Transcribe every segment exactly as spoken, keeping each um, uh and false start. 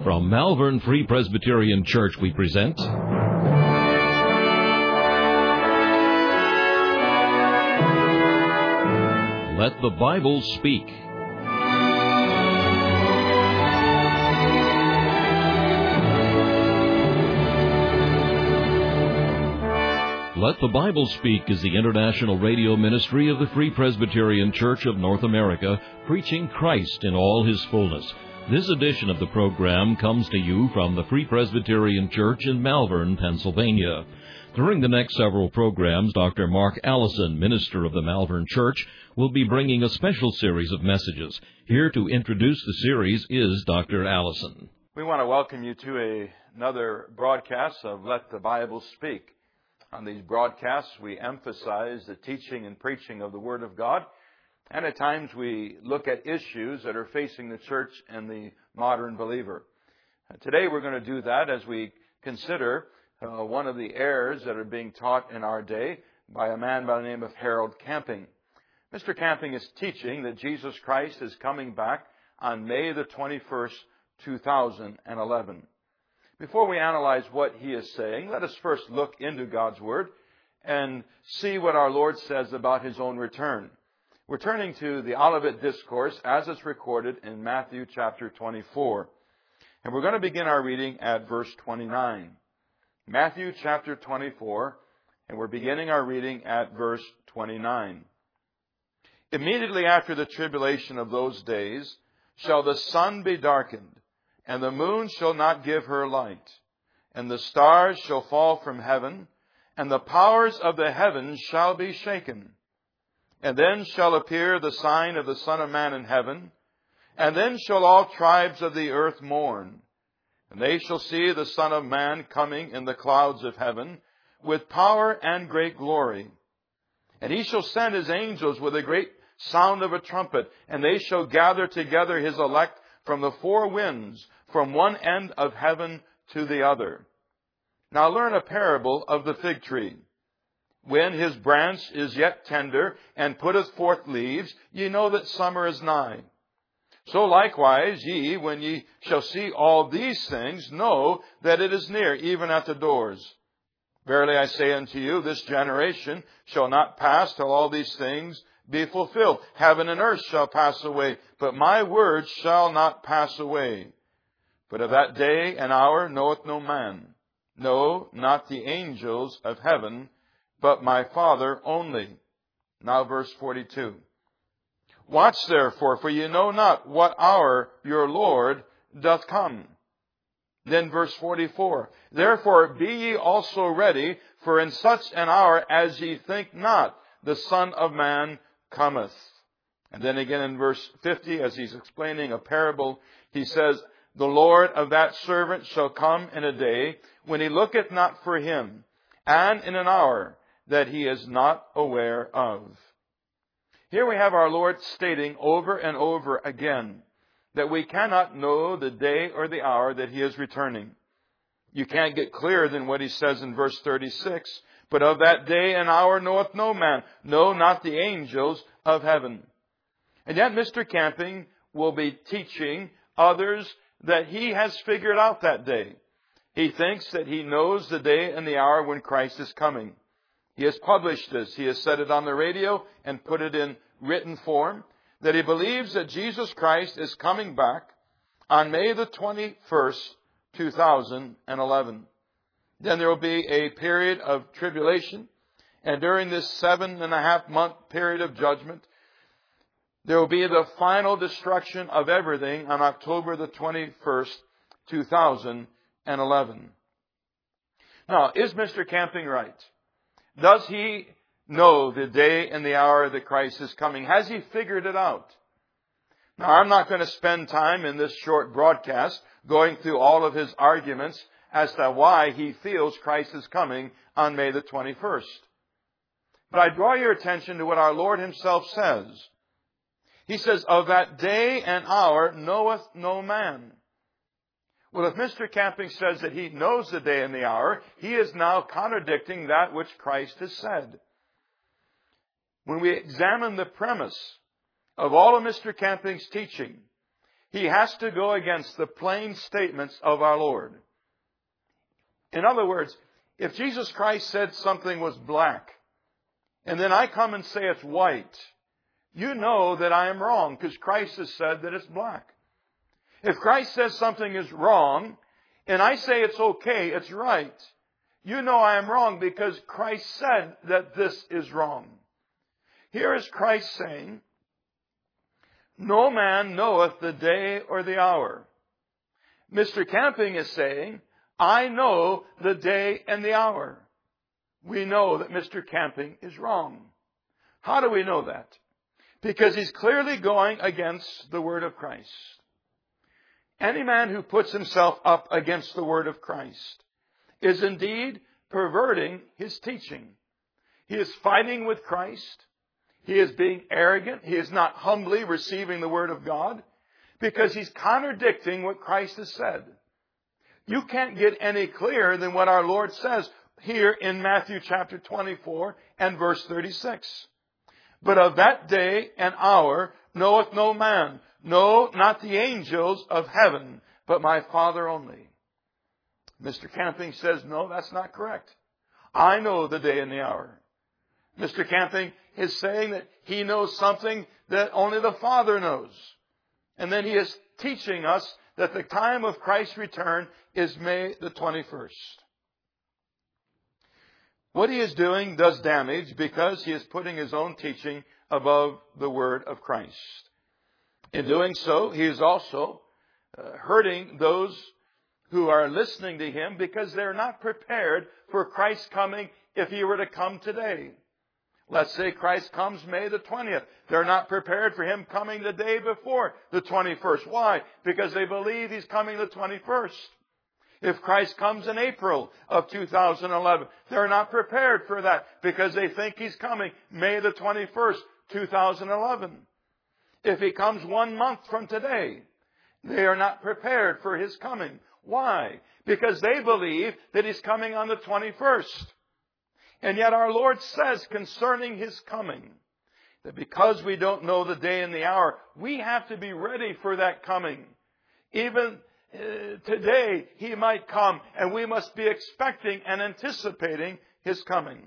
From Malvern Free Presbyterian Church, we present Let the Bible Speak. Let the Bible Speak is the international radio ministry of the Free Presbyterian Church of North America, preaching Christ in all His fullness. This edition of the program comes to you from the Free Presbyterian Church in Malvern, Pennsylvania. During the next several programs, Doctor Mark Allison, minister of the Malvern Church, will be bringing a special series of messages. Here to introduce the series is Doctor Allison. We want to welcome you to a, another broadcast of Let the Bible Speak. On these broadcasts, we emphasize the teaching and preaching of the Word of God, and at times we look at issues that are facing the church and the modern believer. Uh, today we're going to do that as we consider uh, one of the errors that are being taught in our day by a man by the name of Harold Camping. Mister Camping is teaching that Jesus Christ is coming back on May the twenty-first, two thousand eleven. Before we analyze what he is saying, let us first look into God's Word and see what our Lord says about His own return. We're turning to the Olivet Discourse as it's recorded in Matthew chapter twenty-four. And we're going to begin our reading at verse twenty-nine. Matthew chapter twenty-four, and we're beginning our reading at verse twenty-nine. Immediately after the tribulation of those days shall the sun be darkened, and the moon shall not give her light, and the stars shall fall from heaven, and the powers of the heavens shall be shaken. And then shall appear the sign of the Son of Man in heaven, and then shall all tribes of the earth mourn. And they shall see the Son of Man coming in the clouds of heaven, with power and great glory. And He shall send His angels with a great sound of a trumpet, and they shall gather together His elect from the four winds, from one end of heaven to the other. Now learn a parable of the fig tree. When his branch is yet tender, and putteth forth leaves, ye know that summer is nigh. So likewise ye, when ye shall see all these things, know that it is near, even at the doors. Verily I say unto you, this generation shall not pass till all these things be fulfilled. Heaven and earth shall pass away, but my words shall not pass away. But of that day and hour knoweth no man, no, not the angels of heaven, but my Father only. Now verse forty-two. Watch therefore, for ye know not what hour your Lord doth come. Then verse forty-four. Therefore be ye also ready, for in such an hour as ye think not, the Son of Man cometh. And then again in verse fifty, as he's explaining a parable, he says, The Lord of that servant shall come in a day when he looketh not for him, and in an hour that he is not aware of. Here we have our Lord stating over and over again that we cannot know the day or the hour that He is returning. You can't get clearer than what He says in verse thirty-six. But of that day and hour knoweth no man, no, not the angels of heaven. And yet Mister Camping will be teaching others that he has figured out that day. He thinks that he knows the day and the hour when Christ is coming. He has published this. He has said it on the radio and put it in written form, that he believes that Jesus Christ is coming back on May the twenty-first, two thousand eleven. Then there will be a period of tribulation, and during this seven and a half month period of judgment, there will be the final destruction of everything on October the twenty-first, two thousand eleven. Now, is Mister Camping right? Does he know the day and the hour that Christ is coming? Has he figured it out? Now, I'm not going to spend time in this short broadcast going through all of his arguments as to why he feels Christ is coming on May the twenty-first. But I draw your attention to what our Lord Himself says. He says, Of that day and hour knoweth no man. Well, if Mister Camping says that he knows the day and the hour, he is now contradicting that which Christ has said. When we examine the premise of all of Mister Camping's teaching, he has to go against the plain statements of our Lord. In other words, if Jesus Christ said something was black, and then I come and say it's white, you know that I am wrong because Christ has said that it's black. If Christ says something is wrong, and I say it's okay, it's right, you know I am wrong because Christ said that this is wrong. Here is Christ saying, no man knoweth the day or the hour. Mister Camping is saying, I know the day and the hour. We know that Mister Camping is wrong. How do we know that? Because he's clearly going against the Word of Christ. Any man who puts himself up against the Word of Christ is indeed perverting his teaching. He is fighting with Christ. He is being arrogant. He is not humbly receiving the Word of God because he's contradicting what Christ has said. You can't get any clearer than what our Lord says here in Matthew chapter twenty-four and verse thirty-six. But of that day and hour knoweth no man, no, not the angels of heaven, but my Father only. Mister Camping says, no, that's not correct. I know the day and the hour. Mister Camping is saying that he knows something that only the Father knows. And then he is teaching us that the time of Christ's return is May the twenty-first. What he is doing does damage because he is putting his own teaching above the Word of Christ. In doing so, he is also uh, hurting those who are listening to him because they're not prepared for Christ's coming if he were to come today. Let's say Christ comes May the twentieth. They're not prepared for him coming the day before the twenty-first. Why? Because they believe he's coming the twenty-first. If Christ comes in April of two thousand eleven, they're not prepared for that because they think he's coming May the twenty-first, two thousand eleven. If he comes one month from today, they are not prepared for his coming. Why? Because they believe that he's coming on the twenty-first. And yet our Lord says concerning his coming, that because we don't know the day and the hour, we have to be ready for that coming. Even uh, today, he might come, and we must be expecting and anticipating his coming.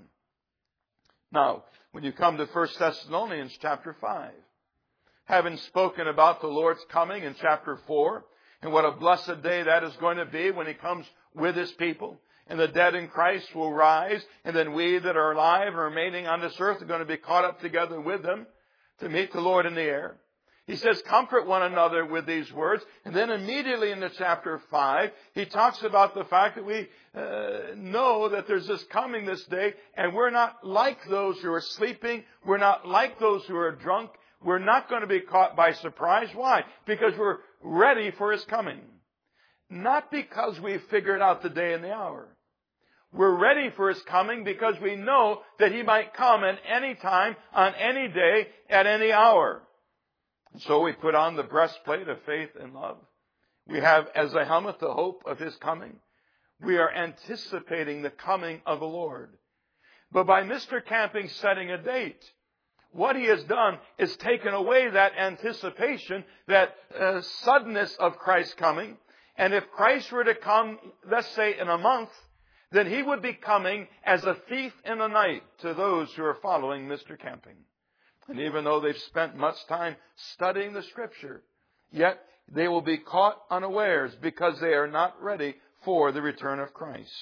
Now, when you come to First Thessalonians chapter five, having spoken about the Lord's coming in chapter four, and what a blessed day that is going to be when he comes with his people, and the dead in Christ will rise, and then we that are alive and remaining on this earth are going to be caught up together with them to meet the Lord in the air. He says, comfort one another with these words. And then immediately into chapter five, he talks about the fact that we uh, know that there's this coming this day, and we're not like those who are sleeping. We're not like those who are drunk. We're not going to be caught by surprise. Why? Because we're ready for his coming. Not because we've figured out the day and the hour. We're ready for his coming because we know that he might come at any time, on any day, at any hour. And so we put on the breastplate of faith and love. We have as a helmet the hope of his coming. We are anticipating the coming of the Lord. But by Mister Camping setting a date, what he has done is taken away that anticipation, that uh, suddenness of Christ's coming. And if Christ were to come, let's say in a month, then he would be coming as a thief in the night to those who are following Mister Camping. And even though they've spent much time studying the Scripture, yet they will be caught unawares because they are not ready for the return of Christ.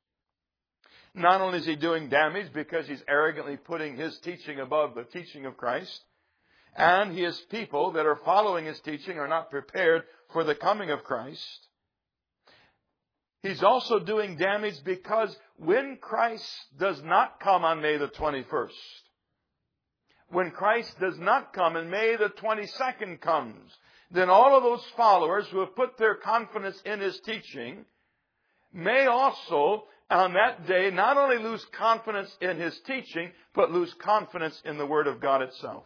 Not only is he doing damage because he's arrogantly putting his teaching above the teaching of Christ, and his people that are following his teaching are not prepared for the coming of Christ, he's also doing damage because when Christ does not come on May the twenty-first, when Christ does not come and May the twenty-second comes, then all of those followers who have put their confidence in his teaching may also on that day not only lose confidence in his teaching, but lose confidence in the Word of God itself.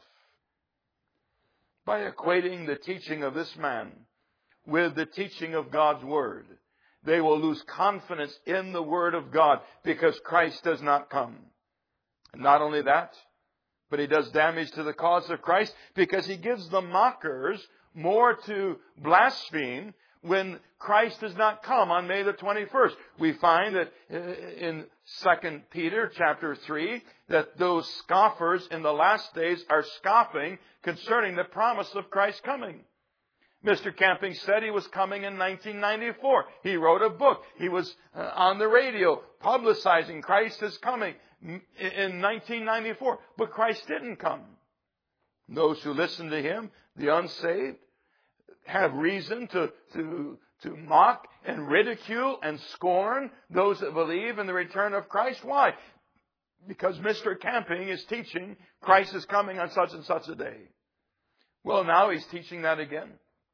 By equating the teaching of this man with the teaching of God's Word, they will lose confidence in the Word of God because Christ does not come. And not only that, but he does damage to the cause of Christ because he gives the mockers more to blaspheme when Christ does not come on May the twenty-first. We find that in Second Peter chapter three, that those scoffers in the last days are scoffing concerning the promise of Christ's coming. Mister Camping said he was coming in nineteen ninety-four. He wrote a book. He was uh, on the radio publicizing Christ is coming in nineteen ninety-four. But Christ didn't come. Those who listen to him, the unsaved, have reason to, to, to mock and ridicule and scorn those that believe in the return of Christ. Why? Because Mister Camping is teaching Christ is coming on such and such a day. Well, now he's teaching that again.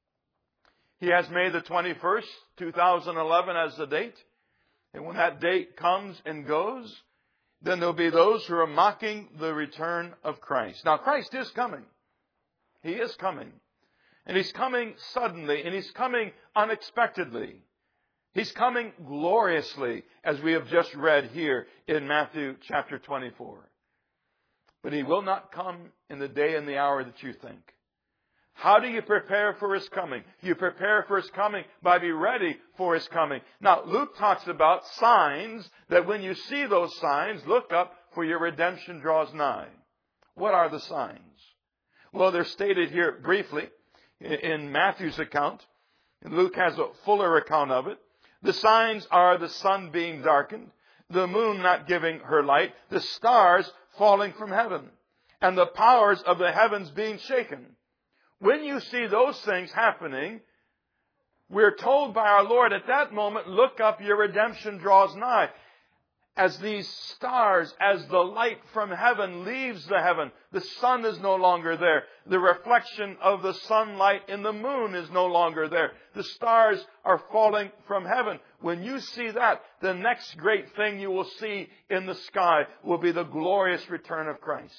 He has May the twenty-first, two thousand eleven as the date. And when that date comes and goes, then there'll be those who are mocking the return of Christ. Now, Christ is coming. He is coming. And He's coming suddenly, and He's coming unexpectedly. He's coming gloriously, as we have just read here in Matthew chapter twenty-four. But He will not come in the day and the hour that you think. How do you prepare for His coming? You prepare for His coming by being ready for His coming. Now, Luke talks about signs that when you see those signs, look up, for your redemption draws nigh. What are the signs? Well, they're stated here briefly in Matthew's account. Luke has a fuller account of it. The signs are the sun being darkened, the moon not giving her light, the stars falling from heaven, and the powers of the heavens being shaken. When you see those things happening, we're told by our Lord at that moment, look up, your redemption draws nigh. As these stars, as the light from heaven leaves the heaven, the sun is no longer there. The reflection of the sunlight in the moon is no longer there. The stars are falling from heaven. When you see that, the next great thing you will see in the sky will be the glorious return of Christ.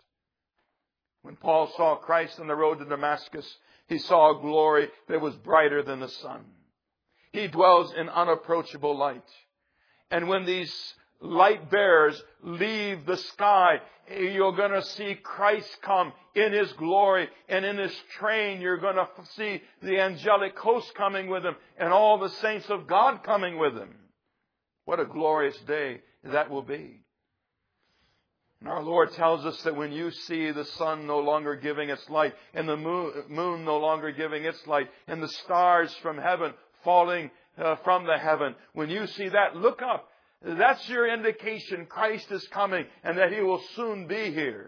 When Paul saw Christ on the road to Damascus, he saw a glory that was brighter than the sun. He dwells in unapproachable light. And when these light bearers leave the sky, you're going to see Christ come in His glory, and in His train you're going to see the angelic host coming with Him and all the saints of God coming with Him. What a glorious day that will be. And our Lord tells us that when you see the sun no longer giving its light, and the moon, moon no longer giving its light, and the stars from heaven falling uh, from the heaven, when you see that, look up. That's your indication Christ is coming and that He will soon be here.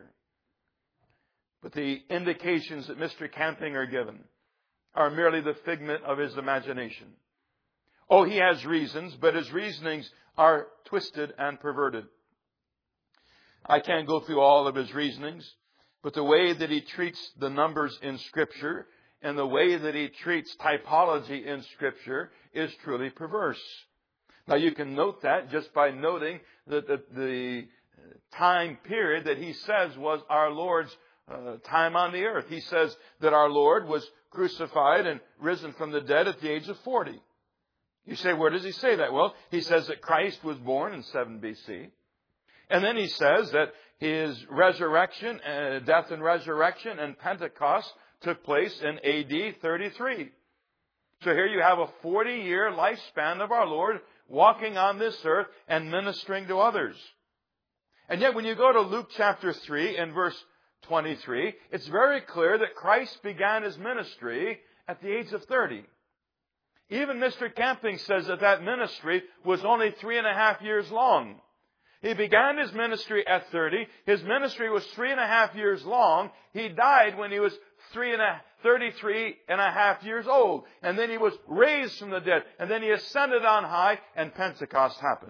But the indications that Mister Camping are given are merely the figment of his imagination. Oh, he has reasons, but his reasonings are twisted and perverted. I can't go through all of his reasonings, but the way that he treats the numbers in Scripture and the way that he treats typology in Scripture is truly perverse. Now, you can note that just by noting that the, the time period that he says was our Lord's uh, time on the earth. He says that our Lord was crucified and risen from the dead at the age of forty. You say, where does he say that? Well, he says that Christ was born in seven B C. And then he says that his resurrection, uh, death and resurrection and Pentecost took place in A D thirty-three. So here you have a forty-year lifespan of our Lord walking on this earth and ministering to others. And yet when you go to Luke chapter three and verse twenty-three, it's very clear that Christ began His ministry at the age of thirty. Even Mister Camping says that that ministry was only three and a half years long. He began his ministry at thirty. His ministry was three and a half years long. He died when he was three and a, thirty-three and a half years old. And then he was raised from the dead. And then he ascended on high, and Pentecost happened.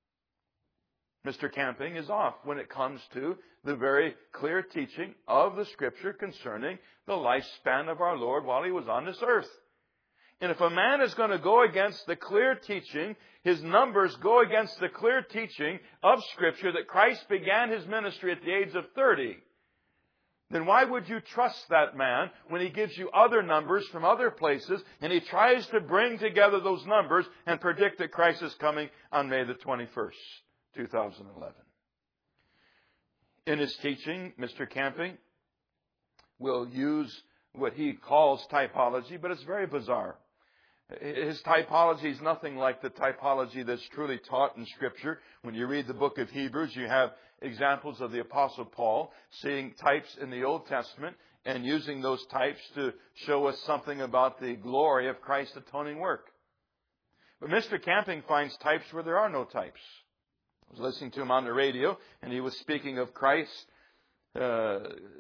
Mister Camping is off when it comes to the very clear teaching of the Scripture concerning the lifespan of our Lord while He was on this earth. And if a man is going to go against the clear teaching, his numbers go against the clear teaching of Scripture that Christ began His ministry at the age of thirty, then why would you trust that man when he gives you other numbers from other places and he tries to bring together those numbers and predict that Christ is coming on May the twenty-first, two thousand eleven? In his teaching, Mister Camping will use what he calls typology, but it's very bizarre. His typology is nothing like the typology that's truly taught in Scripture. When you read the book of Hebrews, you have examples of the Apostle Paul seeing types in the Old Testament and using those types to show us something about the glory of Christ's atoning work. But Mister Camping finds types where there are no types. I was listening to him on the radio, and he was speaking of Christ uh,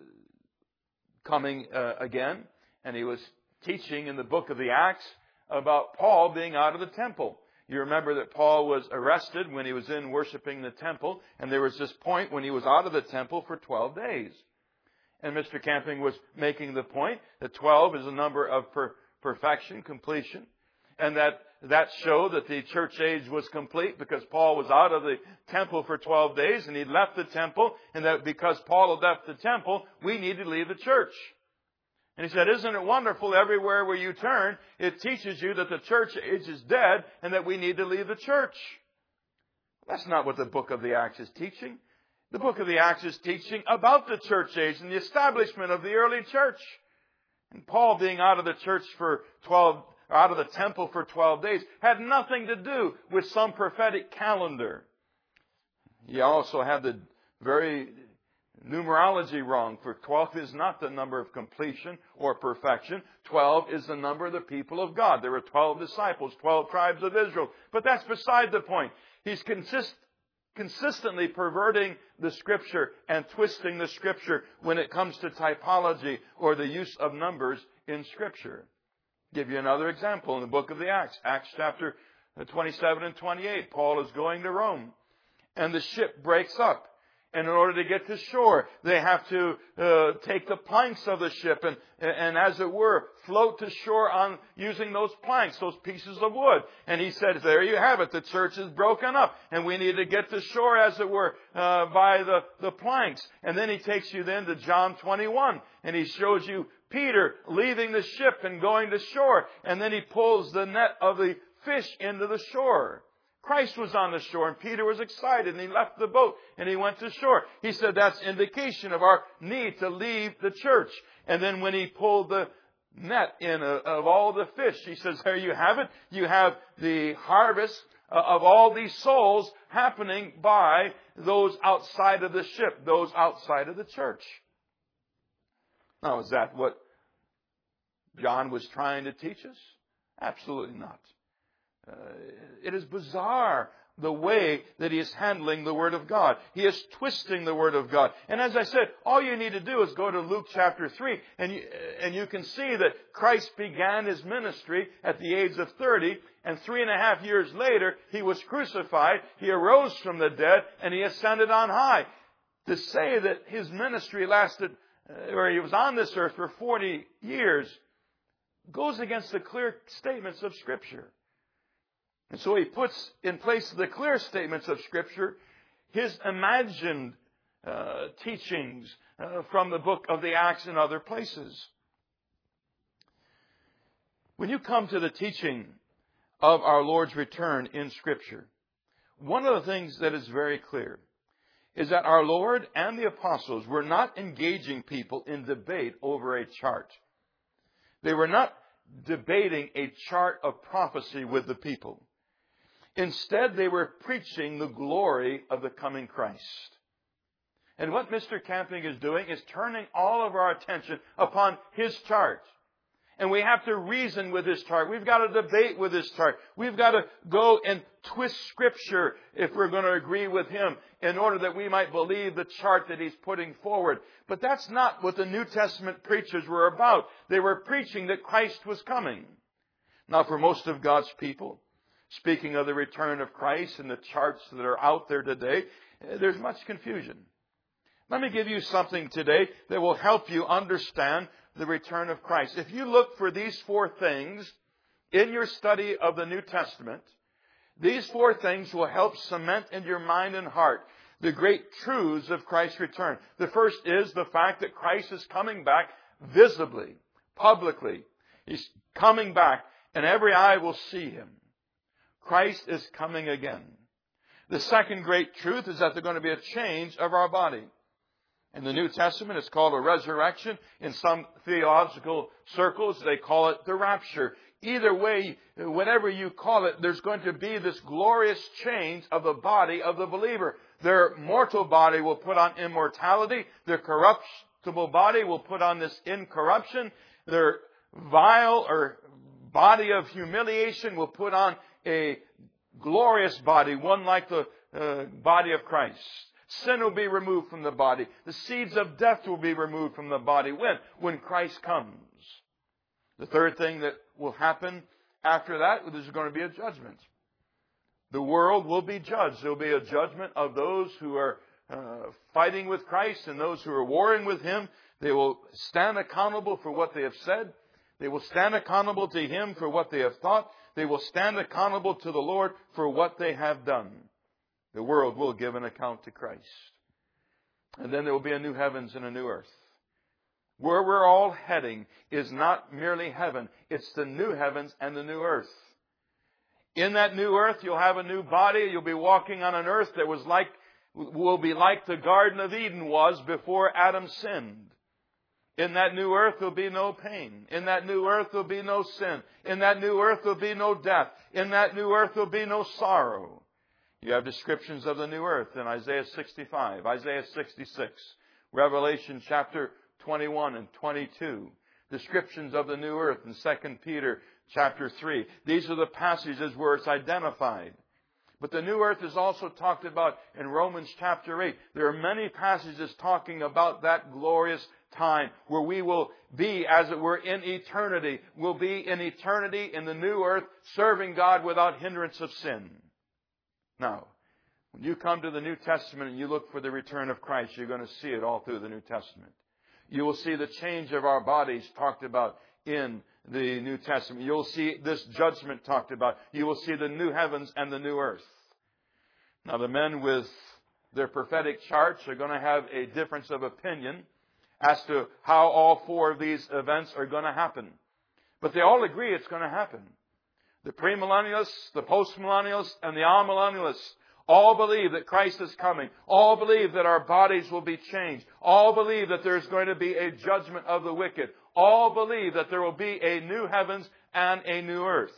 coming uh, again, and he was teaching in the book of the Acts about Paul being out of the temple. You remember that Paul was arrested when he was in worshiping the temple, and there was this point when he was out of the temple for twelve days. And Mister Camping was making the point that twelve is a number of per- perfection, completion, and that that showed that the church age was complete because Paul was out of the temple for twelve days and he'd left the temple, and that because Paul had left the temple, we need to leave the church. And he said, isn't it wonderful everywhere where you turn, it teaches you that the church age is dead and that we need to leave the church. That's not what the book of the Acts is teaching. The book of the Acts is teaching about the church age and the establishment of the early church. And Paul being out of the church for twelve, out of the temple for twelve days had nothing to do with some prophetic calendar. He also had the very numerology wrong, for twelve is not the number of completion or perfection. twelve is the number of the people of God. There were twelve disciples, twelve tribes of Israel. But that's beside the point. He's consist, consistently perverting the Scripture and twisting the Scripture when it comes to typology or the use of numbers in Scripture. I'll give you another example in the book of the Acts. Acts chapter twenty-seven and twenty-eight. Paul is going to Rome, and the ship breaks up. And in order to get to shore, they have to uh, take the planks of the ship and, and, as it were, float to shore on using those planks, those pieces of wood. And he said, there you have it. The church is broken up, and we need to get to shore, as it were, uh, by the, the planks. And then he takes you then to John twenty-one, and he shows you Peter leaving the ship and going to shore. And then he pulls the net of the fish into the shore. Christ was on the shore, and Peter was excited, and he left the boat, and he went to shore. He said that's indication of our need to leave the church. And then when he pulled the net in of all the fish, he says, there you have it. You have the harvest of all these souls happening by those outside of the ship, those outside of the church. Now, is that what John was trying to teach us? Absolutely not. Uh, it is bizarre the way that he is handling the Word of God. He is twisting the Word of God. And as I said, all you need to do is go to Luke chapter three, and you, and you can see that Christ began his ministry at the age of thirty, and three and a half years later, he was crucified, he arose from the dead, and he ascended on high. To say that his ministry lasted, uh, or he was on this earth for forty years, goes against the clear statements of Scripture. And so he puts in place the clear statements of Scripture his imagined uh, teachings uh, from the book of the Acts and other places. When you come to the teaching of our Lord's return in Scripture, one of the things that is very clear is that our Lord and the apostles were not engaging people in debate over a chart. They were not debating a chart of prophecy with the people. Instead, they were preaching the glory of the coming Christ. And what Mister Camping is doing is turning all of our attention upon his chart. And we have to reason with his chart. We've got to debate with his chart. We've got to go and twist Scripture if we're going to agree with him in order that we might believe the chart that he's putting forward. But that's not what the New Testament preachers were about. They were preaching that Christ was coming. Now, for most of God's people, speaking of the return of Christ and the charts that are out there today, there's much confusion. Let me give you something today that will help you understand the return of Christ. If you look for these four things in your study of the New Testament, these four things will help cement in your mind and heart the great truths of Christ's return. The first is the fact that Christ is coming back visibly, publicly. He's coming back, and every eye will see him. Christ is coming again. The second great truth is that there's going to be a change of our body. In the New Testament, it's called a resurrection. In some theological circles, they call it the rapture. Either way, whatever you call it, there's going to be this glorious change of the body of the believer. Their mortal body will put on immortality. Their corruptible body will put on this incorruption. Their vile or body of humiliation will put on a glorious body, one like the uh, body of Christ. Sin will be removed from the body. The seeds of death will be removed from the body. When? When Christ comes. The third thing that will happen after that, there's going to be a judgment. The world will be judged. There will be a judgment of those who are uh, fighting with Christ and those who are warring with Him. They will stand accountable for what they have said. They will stand accountable to Him for what they have thought. They will stand accountable to the Lord for what they have done. The world will give an account to Christ. And then there will be a new heavens and a new earth. Where we're all heading is not merely heaven. It's the new heavens and the new earth. In that new earth, you'll have a new body. You'll be walking on an earth that was like, will be like the Garden of Eden was before Adam sinned. In that new earth, there'll be no pain. In that new earth, there'll be no sin. In that new earth, there'll be no death. In that new earth, there'll be no sorrow. You have descriptions of the new earth in Isaiah sixty-five, Isaiah sixty-six, Revelation chapter twenty-one and twenty-two. Descriptions of the new earth in Second Peter chapter three. These are the passages where it's identified. But the new earth is also talked about in Romans chapter eight. There are many passages talking about that glorious time where we will be, as it were, in eternity. We'll be in eternity in the new earth, serving God without hindrance of sin. Now, when you come to the New Testament and you look for the return of Christ, you're going to see it all through the New Testament. You will see the change of our bodies talked about in the New Testament. You'll see this judgment talked about. You will see the new heavens and the new earth. Now, the men with their prophetic charts are going to have a difference of opinion as to how all four of these events are going to happen. But they all agree it's going to happen. The premillennialists, the postmillennialists, and the amillennialists all believe that Christ is coming. All believe that our bodies will be changed. All believe that there's going to be a judgment of the wicked. All believe that there will be a new heavens and a new earth.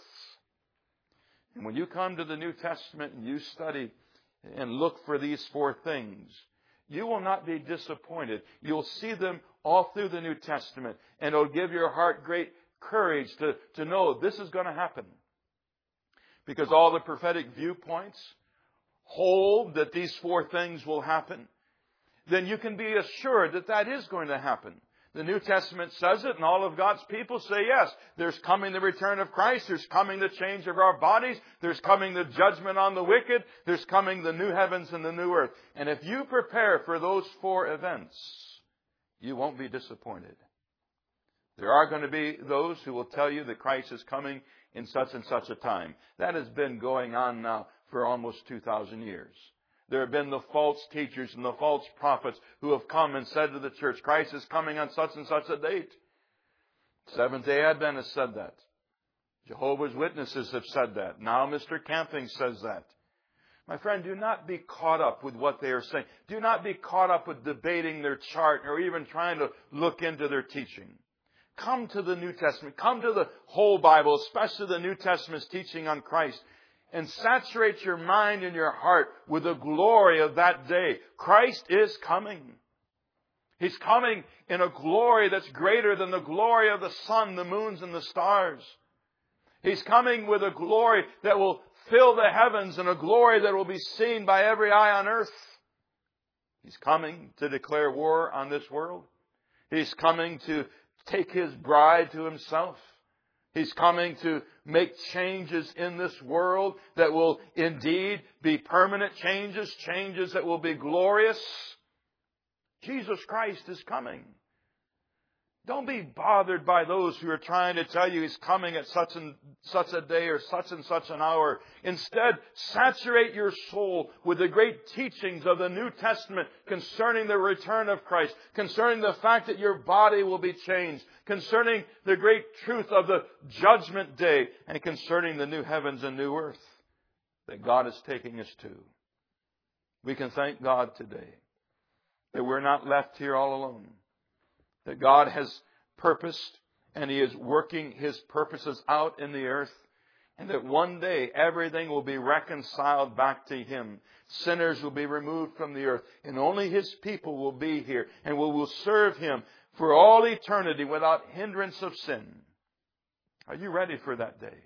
And when you come to the New Testament and you study and look for these four things, you will not be disappointed. You'll see them all through the New Testament, and it'll give your heart great courage to, to know this is going to happen. Because all the prophetic viewpoints hold that these four things will happen, then you can be assured that that is going to happen. The New Testament says it, and all of God's people say yes. There's coming the return of Christ. There's coming the change of our bodies. There's coming the judgment on the wicked. There's coming the new heavens and the new earth. And if you prepare for those four events, you won't be disappointed. There are going to be those who will tell you that Christ is coming in such and such a time. That has been going on now for almost two thousand years. There have been the false teachers and the false prophets who have come and said to the church, Christ is coming on such and such a date. Seventh-day Adventists said that. Jehovah's Witnesses have said that. Now Mister Camping says that. My friend, do not be caught up with what they are saying. Do not be caught up with debating their chart or even trying to look into their teaching. Come to the New Testament. Come to the whole Bible, especially the New Testament's teaching on Christ, and saturate your mind and your heart with the glory of that day. Christ is coming. He's coming in a glory that's greater than the glory of the sun, the moons, and the stars. He's coming with a glory that will fill the heavens and a glory that will be seen by every eye on earth. He's coming to declare war on this world. He's coming to take His bride to Himself. He's coming to make changes in this world that will indeed be permanent changes, changes that will be glorious. Jesus Christ is coming. Don't be bothered by those who are trying to tell you He's coming at such and such a day or such and such an hour. Instead, saturate your soul with the great teachings of the New Testament concerning the return of Christ, concerning the fact that your body will be changed, concerning the great truth of the judgment day, and concerning the new heavens and new earth that God is taking us to. We can thank God today that we're not left here all alone. That God has purposed and He is working His purposes out in the earth. And that one day everything will be reconciled back to Him. Sinners will be removed from the earth. And only His people will be here. And we will serve Him for all eternity without hindrance of sin. Are you ready for that day?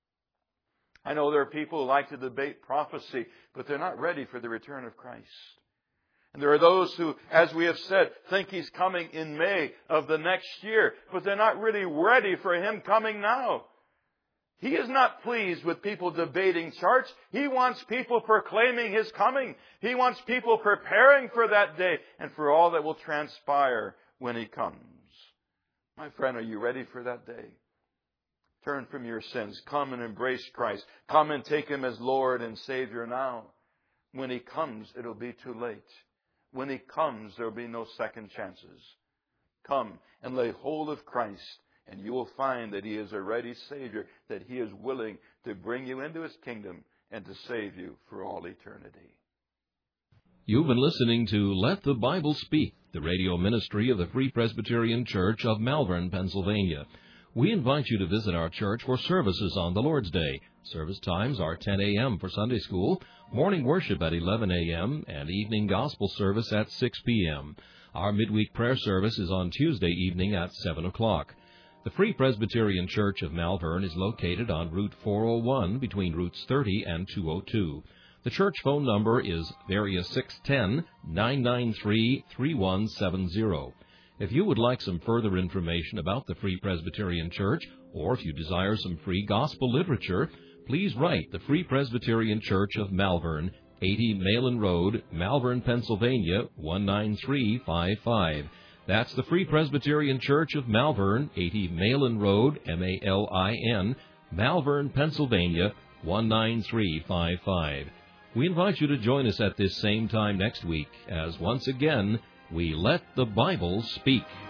I know there are people who like to debate prophecy, but they're not ready for the return of Christ. And there are those who, as we have said, think He's coming in May of the next year, but they're not really ready for Him coming now. He is not pleased with people debating church. He wants people proclaiming His coming. He wants people preparing for that day and for all that will transpire when He comes. My friend, are you ready for that day? Turn from your sins. Come and embrace Christ. Come and take Him as Lord and Savior now. When He comes, it'll be too late. When He comes, there'll be no second chances. Come and lay hold of Christ, and you will find that He is a ready Savior, that He is willing to bring you into His kingdom and to save you for all eternity. You've been listening to Let the Bible Speak, the radio ministry of the Free Presbyterian Church of Malvern, Pennsylvania. We invite you to visit our church for services on the Lord's Day. Service times are ten a.m. for Sunday school, morning worship at eleven a.m., and evening gospel service at six p.m. Our midweek prayer service is on Tuesday evening at seven o'clock. The Free Presbyterian Church of Malvern is located on Route four oh one between Routes thirty and two oh two. The church phone number is area six one zero, nine nine three, three one seven zero. If you would like some further information about the Free Presbyterian Church, or if you desire some free gospel literature, please write the Free Presbyterian Church of Malvern, eighty Malin Road, Malvern, Pennsylvania, one nine three five five. That's the Free Presbyterian Church of Malvern, eighty Malin Road, M A L I N, Malvern, Pennsylvania, one nine three five five. We invite you to join us at this same time next week, as once again, we let the Bible speak.